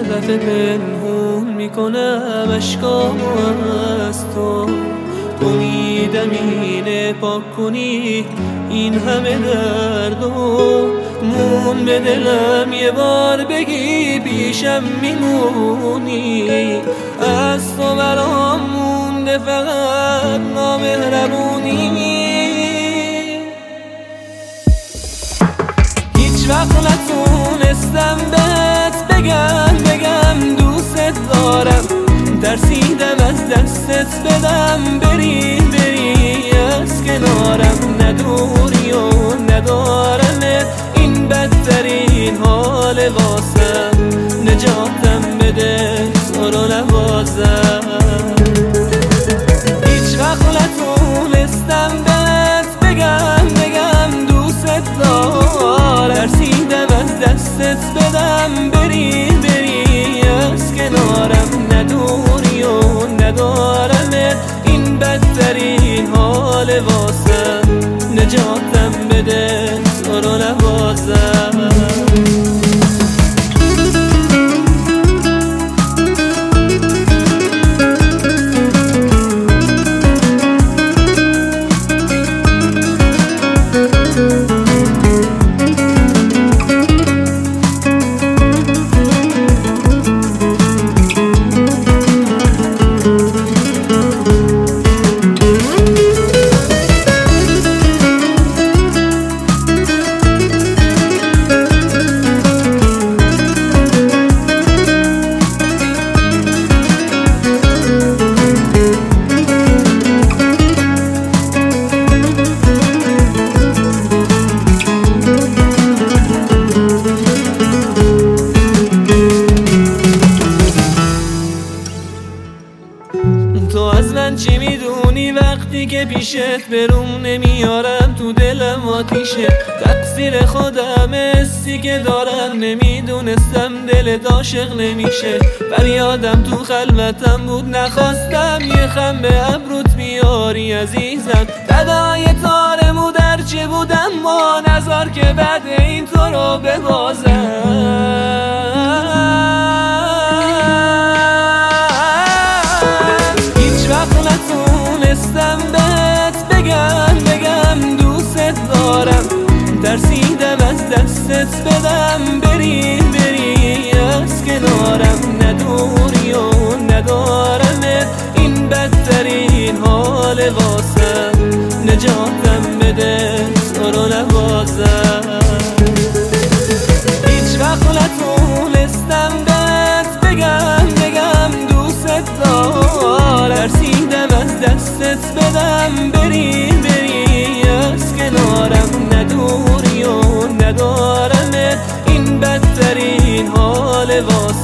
دفعه پنهون میکنم اشکامو از تو میدم اینه پاک کنی این همه دردو مون به دلم یه بار بگی پیشم میمونی از تو برام مونده فقط نامهربونی هیچ وقت نتونستم بهت بگم دوست دارم ترسیدم از دستت بدم بری از کنارم ندوری و ندارمت این بدترین حال واسم نجاتم بده تو رو نوازم هیچ وقت نتونستم بهت بگم دوست دارم ترسیدم از دستت بدم بری از کنارم ندوری و ندارمت این بدترین حال واسم نجاتم بده تو رو نوازم تو از من چی میدونی وقتی که پیشت بروم نمیارم تو دلم آتیشه تقصیر خودم حسی که دارم نمیدونستم دلت عاشق نمیشه فریادم تو خلوتم بود نخواستم یه خم به ابروت بیاری عزیزم فدای تار مودر چه بودم ما نظر که بعد این تو رو ببازم نتونستم بهت بگم دوست دارم ترسیدم از دستت بدم بری از کنارم ندوری و ندارمت این بدترین حال واسم نجاتم بده تو رو نوازم هیچ وقت نتونستم بهت بگم دوست دارم ترسیدم از دستت بدم بری از کنارم ندوری و ندارمت این بدترین حال واسم